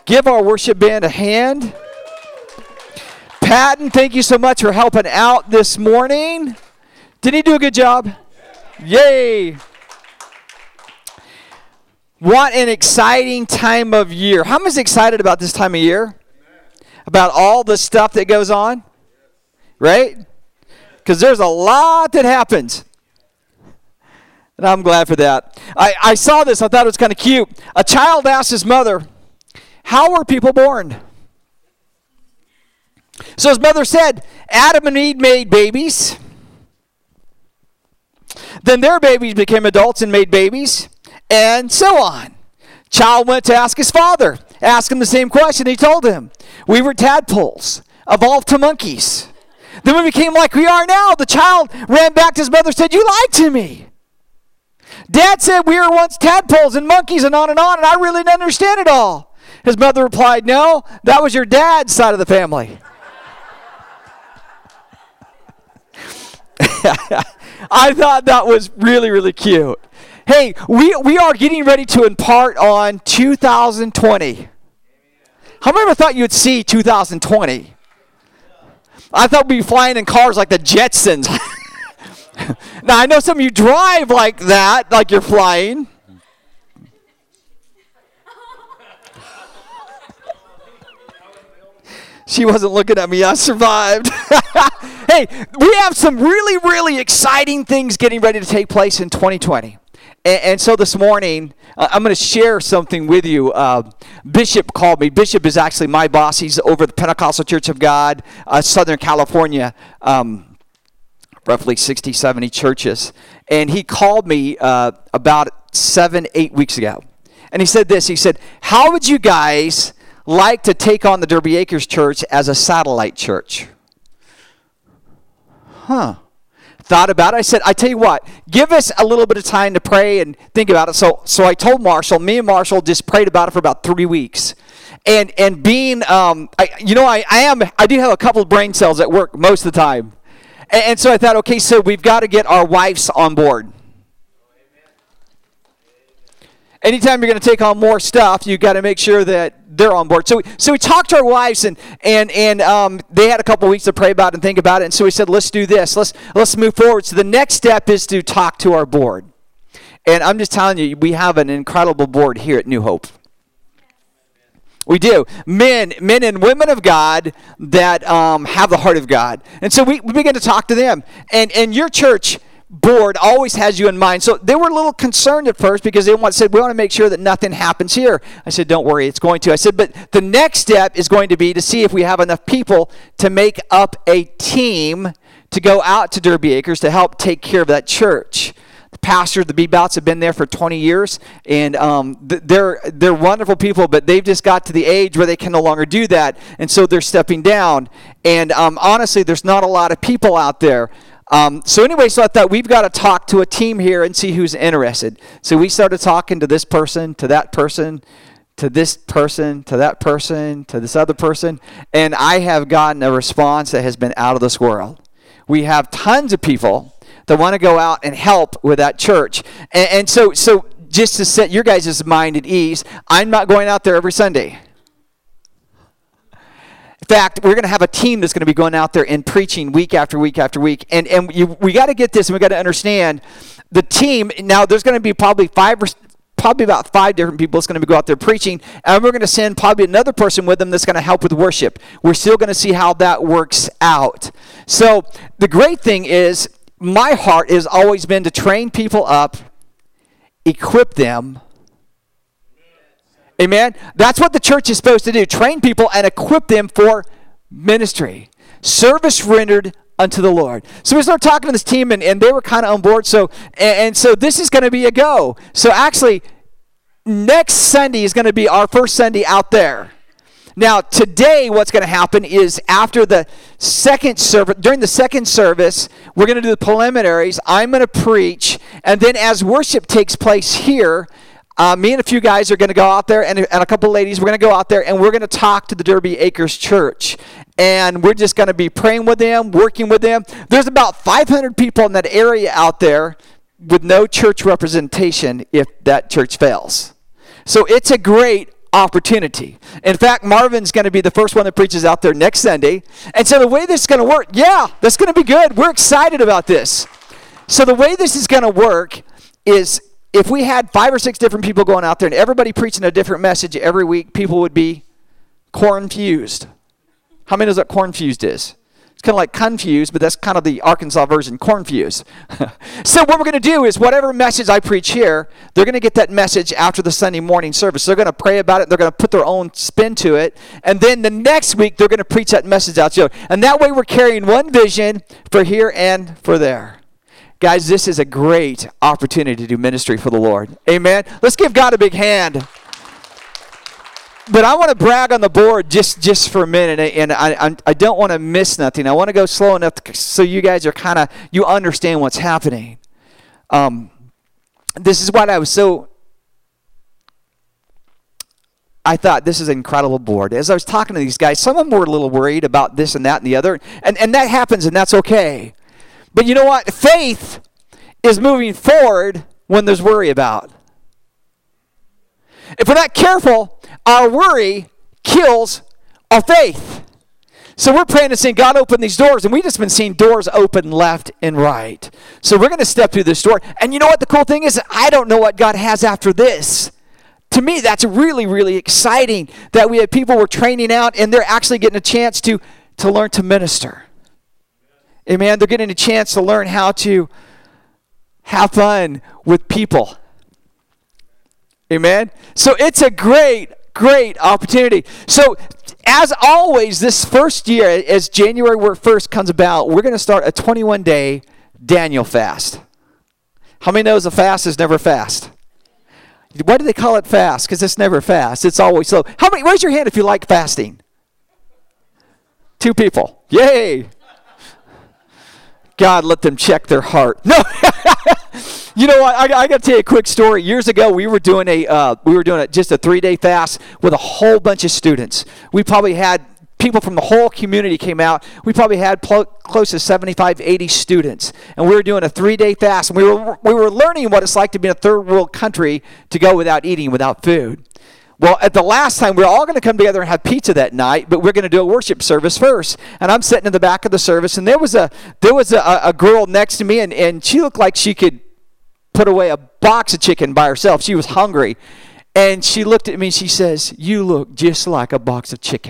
Give our worship band a hand. Patton, thank you so much for helping out this morning. Did he do a good job? Yay. What an exciting time of year. How many is excited about this time of year? About all the stuff that goes on? Right? Because there's a lot that happens. And I'm glad for that. I saw this. I thought it was kind of cute. A child asked his mother, how were people born? So his mother said, Adam and Eve made babies. Then their babies became adults and made babies. And so on. Child went to ask his father. Asked him the same question. He told him, we were tadpoles, evolved to monkeys. Then we became like we are now. The child ran back to his mother and said, you lied to me. Dad said we were once tadpoles and monkeys and on, and I really didn't understand it all. His mother replied, no, that was your dad's side of the family. I thought that was really, really cute. Hey, we are getting ready to impart on 2020. How many of you thought you would see 2020? I thought we'd be flying in cars like the Jetsons. Now, I know some of you drive like that, like you're flying. She wasn't looking at me. I survived. Hey, we have some really, really exciting things getting ready to take place in 2020. And so this morning, I'm going to share something with you. Bishop called me. Bishop is actually my boss. He's over the Pentecostal Church of God, Southern California, roughly 60, 70 churches. And he called me about 7-8 weeks ago. And he said this. He said, how would you guys like to take on the Derby Acres Church as a satellite church? Thought about it. I said, I tell you what, give us a little bit of time to pray and think about it. So I told Marshall, me and Marshall just prayed about it for about 3 weeks. And being, I do have a couple of brain cells at work most of the time. And so I thought, okay, so we've got to get our wives on board. Anytime you're going to take on more stuff, you've got to make sure that they're on board. So we talked to our wives, and they had a couple weeks to pray about it and think about it. And so we said, let's do this. Let's move forward. So the next step is to talk to our board. And I'm just telling you, we have an incredible board here at New Hope. We do. Men and women of God that have the heart of God. And so we began to talk to them. And your church board always has you in mind. So they were a little concerned at first because they said, we want to make sure that nothing happens here. I said, don't worry, it's going to. I said, but the next step is going to be to see if we have enough people to make up a team to go out to Derby Acres to help take care of that church. The pastors, the Bebouts, have been there for 20 years, and they're wonderful people, but they've just got to the age where they can no longer do that, and so they're stepping down. And honestly, there's not a lot of people out there. So I thought we've got to talk to a team here and see who's interested. So we started talking to this person, to that person, to this person, to that person, to this other person, and I have gotten a response that has been out of this world. We have tons of people that want to go out and help with that church. And so just to set your guys' mind at ease, I'm not going out there every Sunday. In fact, we're going to have a team that's going to be going out there and preaching week after week after week. And we got to get this, and we got to understand the team. Now, there's going to be probably about 5 different people that's going to go out there preaching, and we're going to send probably another person with them that's going to help with worship. We're still going to see how that works out. So the great thing is, my heart has always been to train people up, equip them. Amen? That's what the church is supposed to do. Train people and equip them for ministry. Service rendered unto the Lord. So we started talking to this team, and they were kind of on board. So this is going to be a go. So actually, next Sunday is going to be our first Sunday out there. Now, today, what's going to happen is after the second service, during the second service, we're going to do the preliminaries. I'm going to preach, and then as worship takes place here, me and a few guys are going to go out there, and a couple of ladies, we're going to go out there, and we're going to talk to the Derby Acres Church. And we're just going to be praying with them, working with them. There's about 500 people in that area out there with no church representation if that church fails. So it's a great opportunity. In fact, Marvin's going to be the first one that preaches out there next Sunday. And so the way this is going to work, that's going to be good. We're excited about this. So the way this is going to work is if we had 5 or 6 different people going out there and everybody preaching a different message every week, people would be cornfused. How many knows what cornfused is? It's kind of like confused, but that's kind of the Arkansas version, cornfused. So what we're going to do is whatever message I preach here, they're going to get that message after the Sunday morning service. They're going to pray about it. They're going to put their own spin to it. And then the next week, they're going to preach that message out to you. And that way we're carrying one vision for here and for there. Guys, this is a great opportunity to do ministry for the Lord. Amen. Let's give God a big hand. But I want to brag on the board just for a minute, and I don't want to miss nothing. I want to go slow enough so you guys are you understand what's happening. This is what I thought this is an incredible board. As I was talking to these guys, some of them were a little worried about this and that and the other, and that happens, and that's okay. But you know what? Faith is moving forward when there's worry about. If we're not careful, our worry kills our faith. So we're praying and saying, God, open these doors. And we've just been seeing doors open left and right. So we're going to step through this door. And you know what the cool thing is? I don't know what God has after this. To me, that's really, really exciting that we have people we're training out and they're actually getting a chance to learn to minister. Amen. They're getting a chance to learn how to have fun with people. Amen. So it's a great opportunity. So as always, this first year, as January 1st comes about, we're going to start a 21-day Daniel fast. How many knows a fast is never fast? Why do they call it fast? Because it's never fast. It's always slow. How many? Raise your hand if you like fasting. 2 people. Yay. God, let them check their heart. No. You know what? I got to tell you a quick story. Years ago, we were doing just a 3-day fast with a whole bunch of students. We probably had people from the whole community came out. We probably had close to 75, 80 students, and we were doing a 3-day fast. And we were learning what it's like to be in a third world country to go without eating, without food. Well, at the last time, we're all going to come together and have pizza that night, but we're going to do a worship service first. And I'm sitting in the back of the service, and there was a girl next to me, and she looked like she could put away a box of chicken by herself. She was hungry. And she looked at me and she says, "You look just like a box of chicken."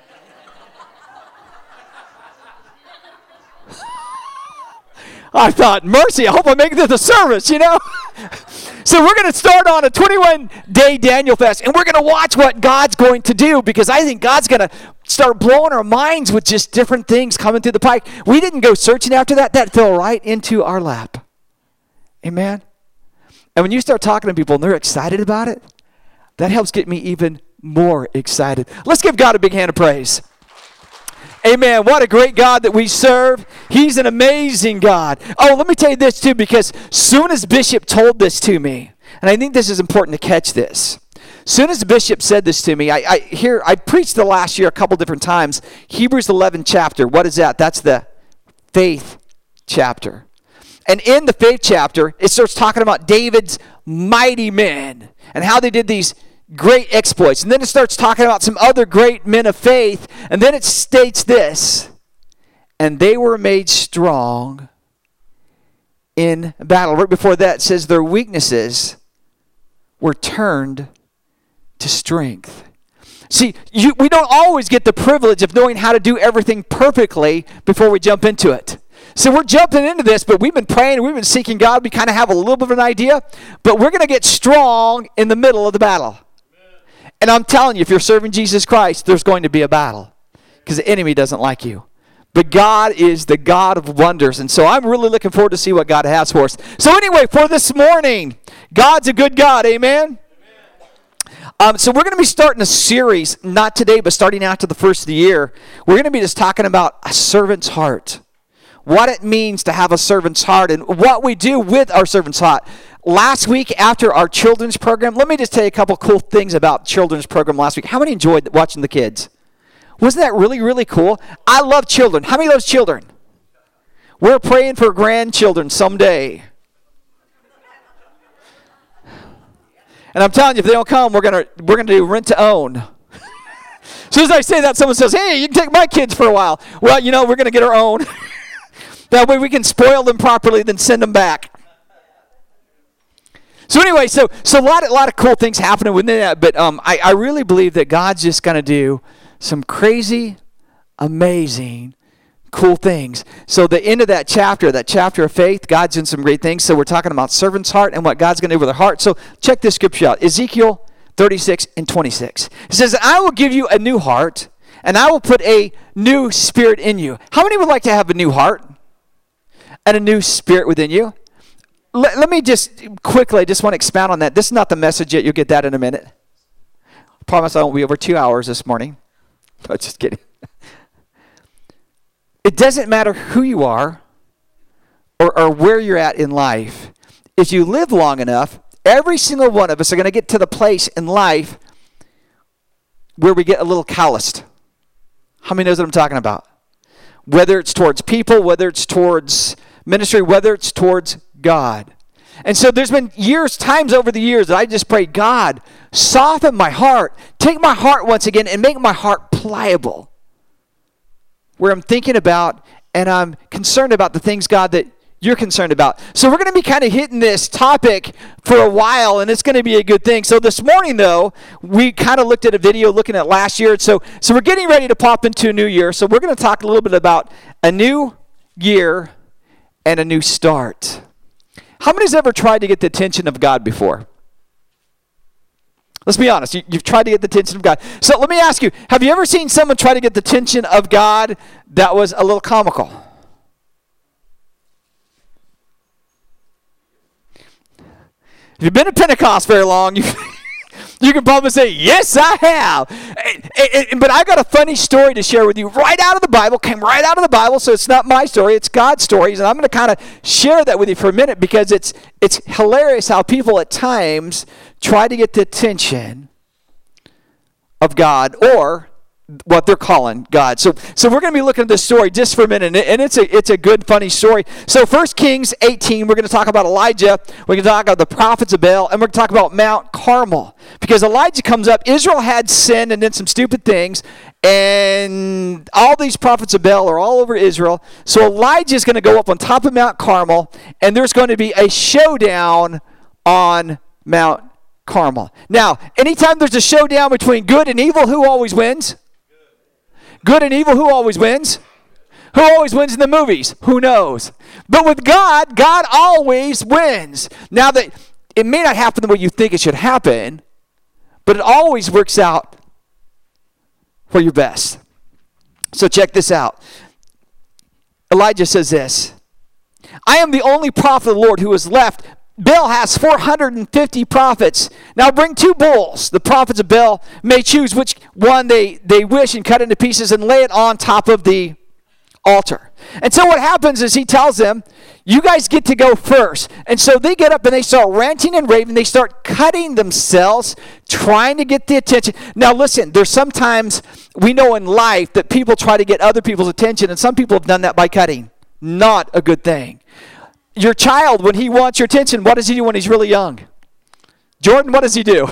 I thought, mercy, I hope I make it to the service, you know. So we're going to start on a 21-day Daniel fast, and we're going to watch what God's going to do, because I think God's going to start blowing our minds with just different things coming through the pike. We didn't go searching after that. That fell right into our lap. Amen. And when you start talking to people and they're excited about it, that helps get me even more excited. Let's give God a big hand of praise. Amen. What a great God that we serve. He's an amazing God. Oh, let me tell you this too, because soon as Bishop told this to me, and I think this is important to catch this. Soon as Bishop said this to me, I preached the last year a couple different times. Hebrews 11 chapter. What is that? That's the faith chapter. And in the faith chapter, it starts talking about David's mighty men and how they did these great exploits. And then it starts talking about some other great men of faith. And then it states this: and they were made strong in battle. Right before that, it says their weaknesses were turned to strength. See, we don't always get the privilege of knowing how to do everything perfectly before we jump into it. So we're jumping into this, but we've been praying and we've been seeking God. We kind of have a little bit of an idea, but we're going to get strong in the middle of the battle. Amen. And I'm telling you, if you're serving Jesus Christ, there's going to be a battle, because the enemy doesn't like you. But God is the God of wonders, and so I'm really looking forward to see what God has for us. So anyway, for this morning, God's a good God. Amen? So we're going to be starting a series, not today, but starting after the first of the year. We're going to be just talking about a servant's heart. What it means to have a servant's heart and what we do with our servant's heart. Last week, after our children's program, let me just tell you a couple cool things about children's program last week. How many enjoyed watching the kids? Wasn't that really, really cool? I love children. How many loves children? We're praying for grandchildren someday. And I'm telling you, if they don't come, we're gonna do rent to own. As soon as I say that, someone says, hey, you can take my kids for a while. Well, we're going to get our own. That way we can spoil them properly, then send them back. So anyway, so a lot of cool things happening within that. But I really believe that God's just going to do some crazy, amazing, cool things. So the end of that chapter of faith, God's doing some great things. So we're talking about servant's heart and what God's going to do with their heart. So check this scripture out. Ezekiel 36 and 26. It says, I will give you a new heart, and I will put a new spirit in you. How many would like to have a new heart and a new spirit within you? Let me just quickly, I just want to expound on that. This is not the message yet. You'll get that in a minute. I promise I won't be over 2 hours this morning. No, just kidding. It doesn't matter who you are or where you're at in life. If you live long enough, every single one of us are going to get to the place in life where we get a little calloused. How many knows what I'm talking about? Whether it's towards people, whether it's towards ministry, whether it's towards God. And so there's been times over the years that I just prayed, God, soften my heart. Take my heart once again and make my heart pliable. Where I'm thinking about and I'm concerned about the things, God, that you're concerned about. So we're going to be kind of hitting this topic for a while, and it's going to be a good thing. So this morning, though, we kind of looked at a video looking at last year. So we're getting ready to pop into a new year. So we're going to talk a little bit about a new year and a new start. How many's ever tried to get the attention of God before? Let's be honest. You've tried to get the attention of God. So let me ask you, have you ever seen someone try to get the attention of God that was a little comical? If you've been at Pentecost very long, you can probably say, yes, I have. But I got a funny story to share with you right out of the Bible, came right out of the Bible, so it's not my story, it's God's stories. And I'm going to kind of share that with you for a minute because it's hilarious how people at times try to get the attention of God or what they're calling God. So we're going to be looking at this story just for a minute, and it's a good, funny story. So 1 Kings 18, we're going to talk about Elijah, we're going to talk about the prophets of Baal, and we're going to talk about Mount Carmel. Because Elijah comes up, Israel had sinned and did some stupid things, and all these prophets of Baal are all over Israel. So Elijah is going to go up on top of Mount Carmel, and there's going to be a showdown on Mount Carmel. Now, anytime there's a showdown between good and evil, who always wins? Good and evil, who always wins? Who always wins in the movies? Who knows? But with God, God always wins. Now, that it may not happen the way you think it should happen, but it always works out for your best. So check this out. Elijah says this, I am the only prophet of the Lord who is left. Baal has 450 prophets. Now bring 2 bulls. The prophets of Baal may choose which one they wish and cut into pieces and lay it on top of the altar. And so what happens is he tells them, you guys get to go first. And so they get up and they start ranting and raving. They start cutting themselves, trying to get the attention. Now listen, there's sometimes we know in life that people try to get other people's attention, and some people have done that by cutting. Not a good thing. Your child, when he wants your attention, what does he do when he's really young? Jordan, what does he do?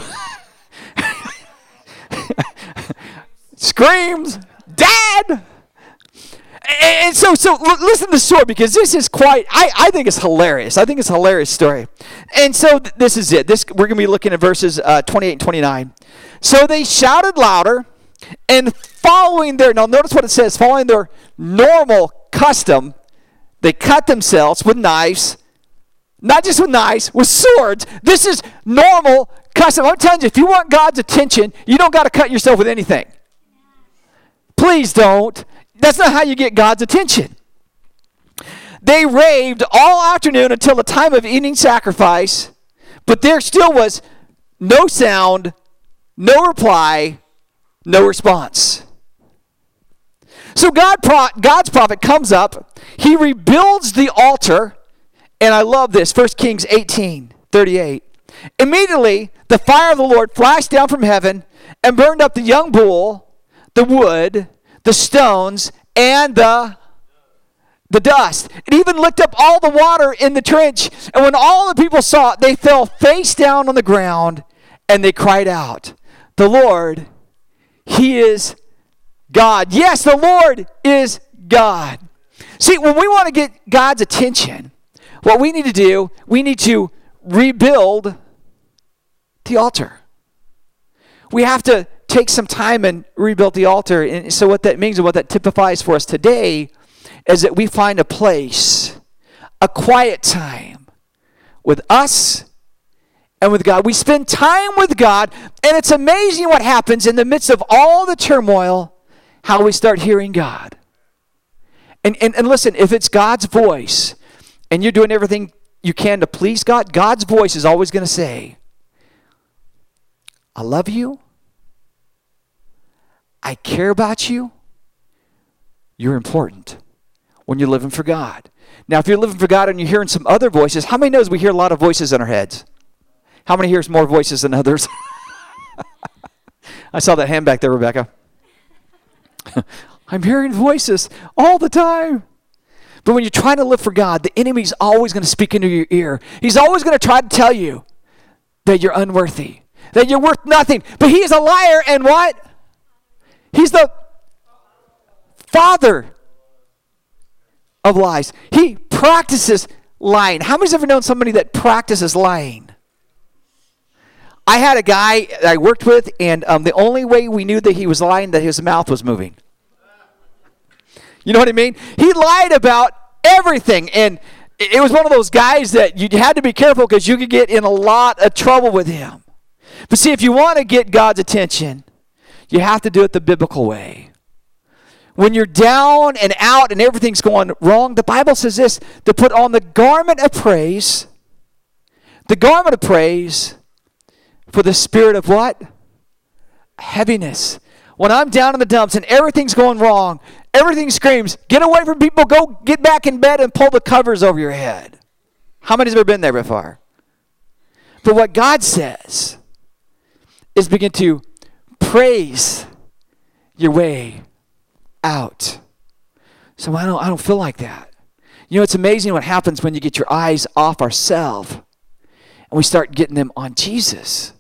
Screams, Dad! And so listen to the story, because this is quite, I think it's hilarious. I think it's a hilarious story. And so this is it. We're going to be looking at verses 28 and 29. So they shouted louder, and now notice what it says, following their normal custom, they cut themselves with knives, not just with knives, with swords. This is normal custom. I'm telling you, if you want God's attention, you don't got to cut yourself with anything. Please don't. That's not how you get God's attention. They raved all afternoon until the time of evening sacrifice, but there still was no sound, no reply, no response. So God's prophet comes up, he rebuilds the altar, and I love this, 1 Kings 18:38. Immediately, the fire of the Lord flashed down from heaven and burned up the young bull, the wood, the stones, and the dust. It even licked up all the water in the trench, and when all the people saw it, they fell face down on the ground And they cried out, "The Lord, He is God." Yes, the Lord is God. See, when we want to get God's attention, what we need to do, we need to rebuild the altar. We have to take some time and rebuild the altar. And so what that means and what that typifies for us today is that we find a place, a quiet time with us and with God. We spend time with God, and it's amazing what happens in the midst of all the turmoil, how we start hearing God. And listen, if it's God's voice and you're doing everything you can to please God, God's voice is always going to say, "I love you. I care about you. You're important," when you're living for God. Now, if you're living for God and you're hearing some other voices, how many knows we hear a lot of voices in our heads? How many hears more voices than others? I saw that hand back there, Rebecca. I'm hearing voices all the time. But when you're trying to live for God, the enemy's always going to speak into your ear. He's always going to try to tell you that you're unworthy, that you're worth nothing. But he is a liar, and what? He's the father of lies. He practices lying. How many's ever known somebody that practices lying? I had a guy that I worked with, and the only way we knew that he was lying, that his mouth was moving. You know what I mean? He lied about everything, and it was one of those guys that you had to be careful because you could get in a lot of trouble with him. But see, if you want to get God's attention, you have to do it the biblical way. When you're down and out and everything's going wrong, the Bible says this, to put on the garment of praise for the spirit of what? Heaviness. When I'm down in the dumps and everything's going wrong, everything screams, get away from people, go get back in bed and pull the covers over your head. How many's ever been there before? But what God says is begin to praise your way out. So I don't feel like that. You know, it's amazing what happens when you get your eyes off ourselves and we start getting them on Jesus.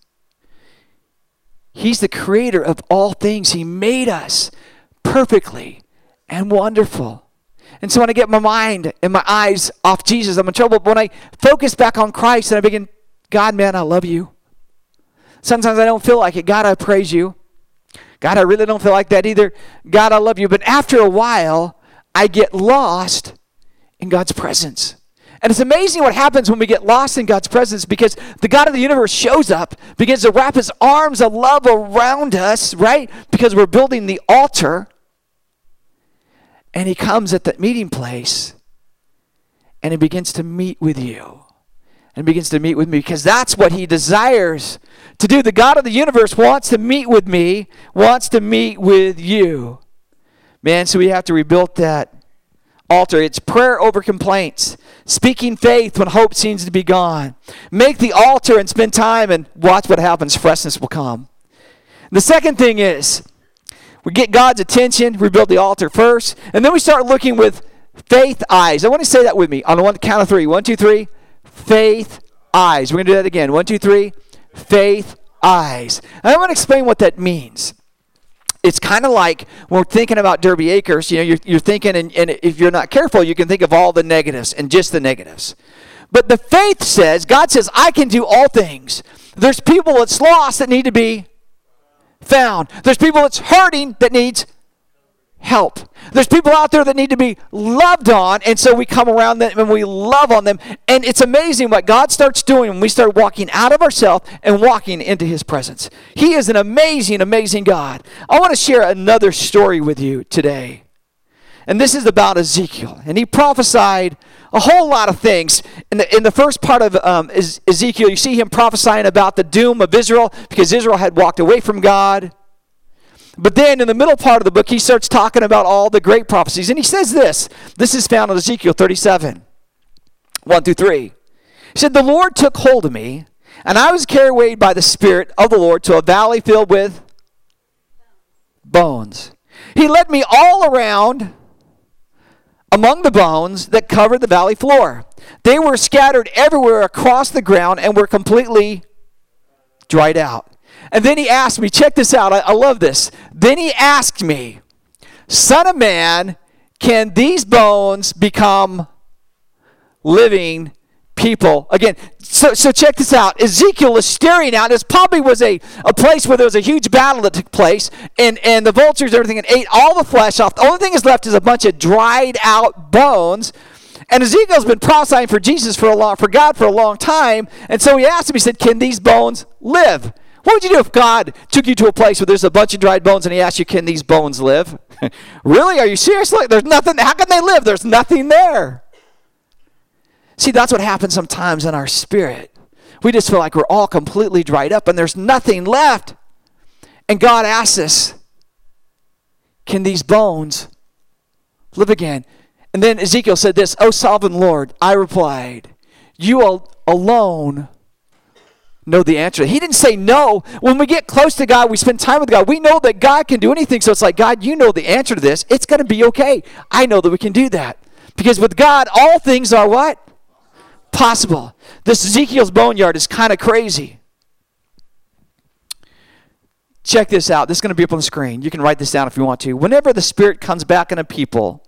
He's the creator of all things. He made us perfectly and wonderful. And so when I get my mind and my eyes off Jesus, I'm in trouble. But when I focus back on Christ and I begin, God, man, I love you. Sometimes I don't feel like it. God, I praise you. God, I really don't feel like that either. God, I love you. But after a while, I get lost in God's presence. And it's amazing what happens when we get lost in God's presence, because the God of the universe shows up, begins to wrap his arms of love around us, right? Because we're building the altar. And he comes at that meeting place and he begins to meet with you. And begins to meet with me, because that's what he desires to do. The God of the universe wants to meet with me, wants to meet with you. Man, so we have to rebuild that altar. It's prayer over complaints. Speaking faith when hope seems to be gone. Make the altar and spend time and watch what happens. Freshness will come. The second thing is, we get God's attention, rebuild the altar first, and then we start looking with faith eyes. I want to say that with me on the count of three. 1, 2, 3. Faith eyes. We're going to do that again. 1, 2, 3. Faith eyes. And I want to explain what that means. It's kind of like when we're thinking about Derby Acres, you know, you're thinking, and if you're not careful, you can think of all the negatives and just the negatives. But the faith says, God says, I can do all things. There's people that's lost that need to be found. There's people that's hurting that needs help. There's people out there that need to be loved on, and so we come around them and we love on them. And it's amazing what God starts doing when we start walking out of ourselves and walking into his presence. He is an amazing, amazing God. I want to share another story with you today. And this is about Ezekiel. And he prophesied a whole lot of things. In the first part of Ezekiel, you see him prophesying about the doom of Israel because Israel had walked away from God. But then in the middle part of the book, he starts talking about all the great prophecies. And he says this. This is found in Ezekiel 37, 1 through 3. He said, the Lord took hold of me, and I was carried away by the Spirit of the Lord to a valley filled with bones. He led me all around among the bones that covered the valley floor. They were scattered everywhere across the ground and were completely dried out. And then he asked me, check this out, I love this. Then he asked me, Son of man, can these bones become living people? Again, so check this out. Ezekiel is staring out. This probably was a place where there was a huge battle that took place, and the vultures and everything and ate all the flesh off. The only thing that's left is a bunch of dried out bones. And Ezekiel's been prophesying for Jesus for God for a long time. And so he asked him, he said, can these bones live? What would you do if God took you to a place where there's a bunch of dried bones and he asked you, can these bones live? Really? Are you serious? Look, there's nothing. How can they live? There's nothing there. See, that's what happens sometimes in our spirit. We just feel like we're all completely dried up and there's nothing left. And God asks us, can these bones live again? And then Ezekiel said this, O sovereign Lord, I replied, you alone know the answer. He didn't say no. When we get close to God, we spend time with God, we know that God can do anything. So it's like, God, you know the answer to this. It's going to be okay. I know that we can do that. Because with God, all things are what? Possible. This Ezekiel's boneyard is kind of crazy. Check this out. This is going to be up on the screen. You can write this down if you want to. Whenever the Spirit comes back in a people,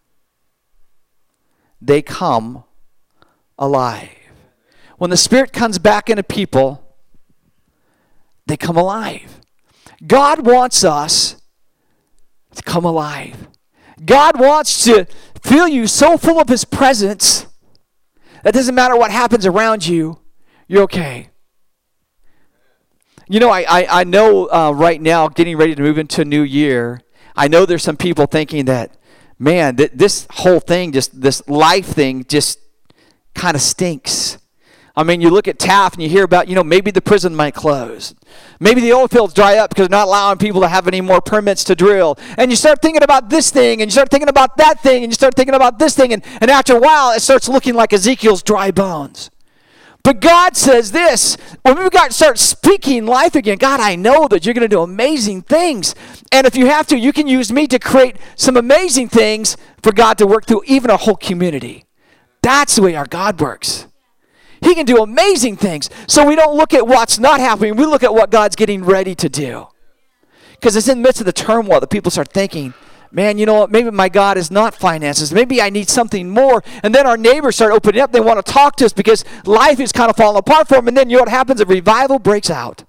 they come alive. When the Spirit comes back into people, they come alive. God wants us to come alive. God wants to fill you so full of His presence that doesn't matter what happens around you, you're okay. You know, I know right now, getting ready to move into a new year, I know there's some people thinking that, man, this whole thing, this life thing just kind of stinks. I mean, you look at Taft and you hear about, maybe the prison might close. Maybe the oil fields dry up because they're not allowing people to have any more permits to drill. And you start thinking about this thing, and you start thinking about that thing, and you start thinking about this thing, and after a while, it starts looking like Ezekiel's dry bones. But God says this, when we start speaking life again, God, I know that you're going to do amazing things. And if you have to, you can use me to create some amazing things for God to work through even a whole community. That's the way our God works. He can do amazing things. So we don't look at what's not happening. We look at what God's getting ready to do. Because it's in the midst of the turmoil that people start thinking, man, you know what? Maybe my God is not finances. Maybe I need something more. And then our neighbors start opening up. They want to talk to us because life is kind of falling apart for them. And then you know what happens? A revival breaks out.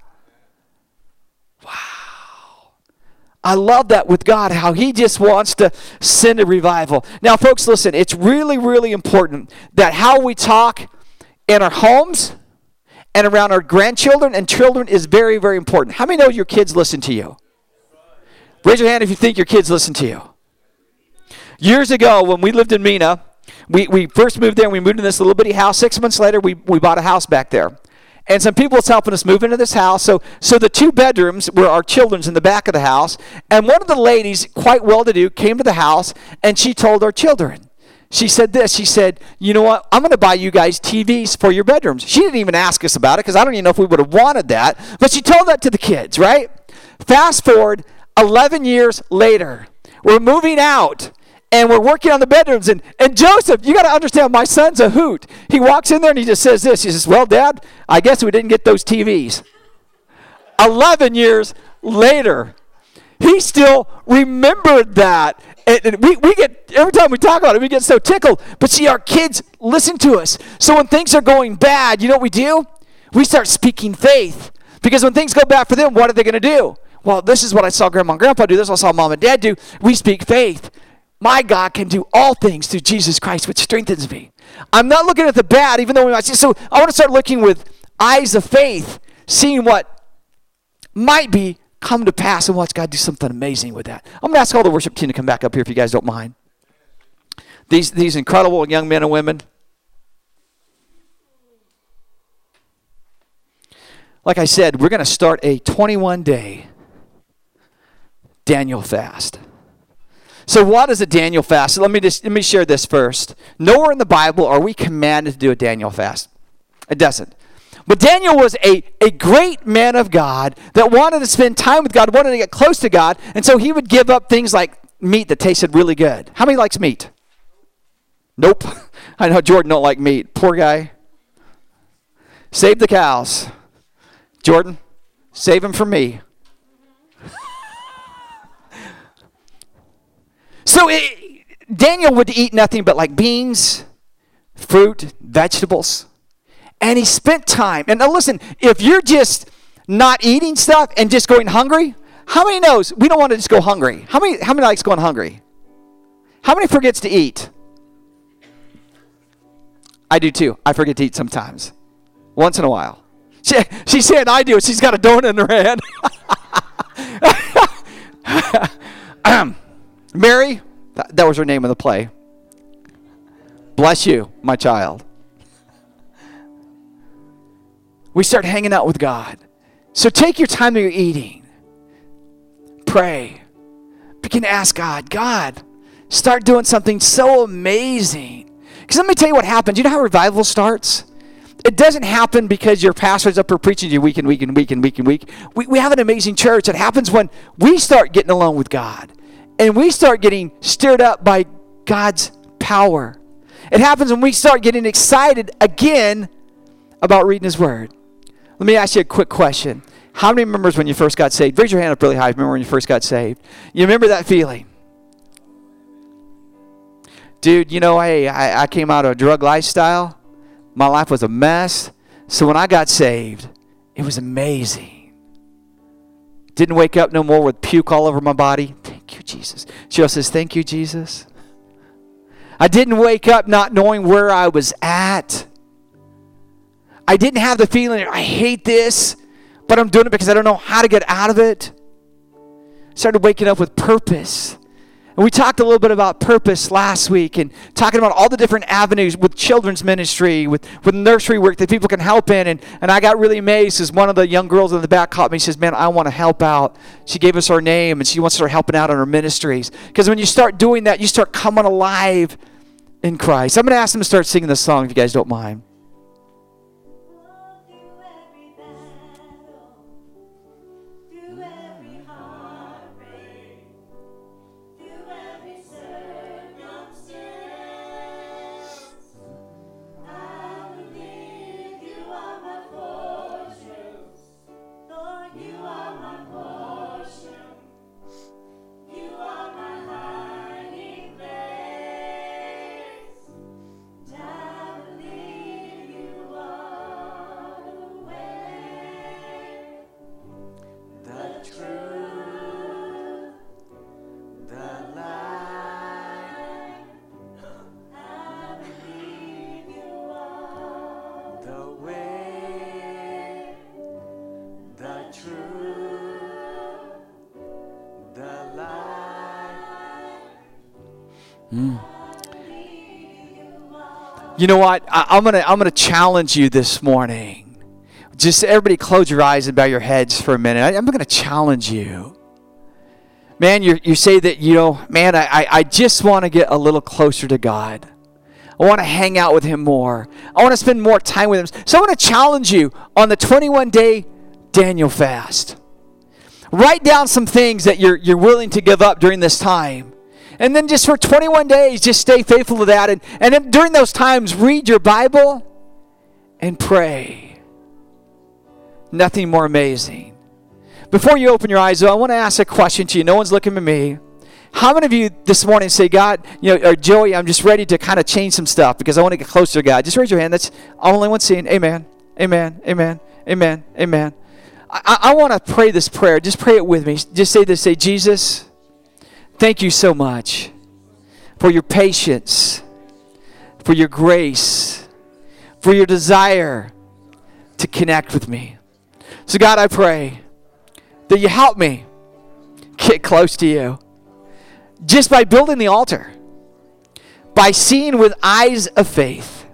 Wow. I love that with God, how He just wants to send a revival. Now, folks, listen, it's really, really important that how we talk in our homes and around our grandchildren and children is very, very important. How many know your kids listen to you? Raise your hand if you think your kids listen to you. Years ago, when we lived in Mena, we first moved there, and we moved in this little bitty house. 6 months later, we bought a house back there. And some people was helping us move into this house. So the 2 bedrooms were our children's in the back of the house. And one of the ladies, quite well-to-do, came to the house, and she told our children. She said this. She said, you know what? I'm going to buy you guys TVs for your bedrooms. She didn't even ask us about it because I don't even know if we would have wanted that. But she told that to the kids, right? Fast forward 11 years later. We're moving out. And we're working on the bedrooms. And Joseph, you got to understand, my son's a hoot. He walks in there and he just says this. He says, well, Dad, I guess we didn't get those TVs. 11 years later. He still remembered that. And we get, every time we talk about it, we get so tickled. But see, our kids listen to us. So when things are going bad, you know what we do? We start speaking faith. Because when things go bad for them, what are they going to do? Well, this is what I saw Grandma and Grandpa do. This is what I saw Mom and Dad do. We speak faith. My God can do all things through Jesus Christ, which strengthens me. I'm not looking at the bad, even though we might see. So I want to start looking with eyes of faith, seeing what might be come to pass, and watch God do something amazing with that. I'm going to ask all the worship team to come back up here if you guys don't mind. These incredible young men and women. Like I said, we're going to start a 21-day Daniel fast. So what is a Daniel fast? So let me share this first. Nowhere in the Bible are we commanded to do a Daniel fast. It doesn't. But Daniel was a great man of God that wanted to spend time with God, wanted to get close to God, and so he would give up things like meat that tasted really good. How many likes meat? Nope. I know Jordan don't like meat. Poor guy. Save the cows. Jordan, Save them for me. So Daniel would eat nothing but like beans, fruit, vegetables. And he spent time. And now listen, if you're just not eating stuff and just going hungry, how many knows we don't want to just go hungry? How many likes going hungry? How many forgets to eat? I do too. I forget to eat sometimes. Once in a while. She said I do. She's got a donut in her hand. Mary, that was her name of the play. Bless you, my child. We start hanging out with God. So take your time that you're eating. Pray. Begin to ask God, start doing something so amazing. Because let me tell you what happens. You know how revival starts? It doesn't happen because your pastor's up here preaching to you week and week and week and week and week. We have an amazing church. It happens when we start getting alone with God. And we start getting stirred up by God's power. It happens when we start getting excited again about reading His Word. Let me ask you a quick question. How many members when you first got saved? Raise your hand up really high if you remember when you first got saved. You remember that feeling? Dude, you know, I came out of a drug lifestyle. My life was a mess. So when I got saved, it was amazing. Didn't wake up no more with puke all over my body. Thank you, Jesus. Cheryl says, thank you, Jesus. I didn't wake up not knowing where I was at. I didn't have the feeling, I hate this, but I'm doing it because I don't know how to get out of it. Started waking up with purpose. And we talked a little bit about purpose last week and talking about all the different avenues with children's ministry, with nursery work that people can help in. And I got really amazed as one of the young girls in the back caught me and says, man, I want to help out. She gave us her name and she wants to start helping out on her ministries. Because when you start doing that, you start coming alive in Christ. I'm going to ask them to start singing this song if you guys don't mind. You know what? I'm gonna challenge you this morning. Just everybody close your eyes and bow your heads for a minute. I'm going to challenge you. Man, you say that, you know, man, I just want to get a little closer to God. I want to hang out with Him more. I want to spend more time with Him. So I want to challenge you on the 21-day Daniel fast. Write down some things that you're willing to give up during this time. And then just for 21 days, just stay faithful to that. And then during those times, read your Bible and pray. Nothing more amazing. Before you open your eyes, though, I want to ask a question to you. No one's looking at me. How many of you this morning say, God, you know, or Joey, I'm just ready to kind of change some stuff because I want to get closer to God? Just raise your hand. That's only one seeing. Amen. Amen. Amen. Amen. Amen. I want to pray this prayer. Just pray it with me. Just say this. Say, Jesus, thank you so much for your patience, for your grace, for your desire to connect with me. So God, I pray that you help me get close to you just by building the altar, by seeing with eyes of faith.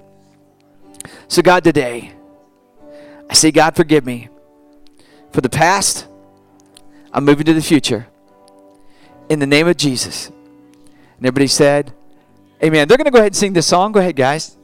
So God, today, I say, God, forgive me for the past. I'm moving to the future. In the name of Jesus. And everybody said, amen. They're going to go ahead and sing this song. Go ahead, guys.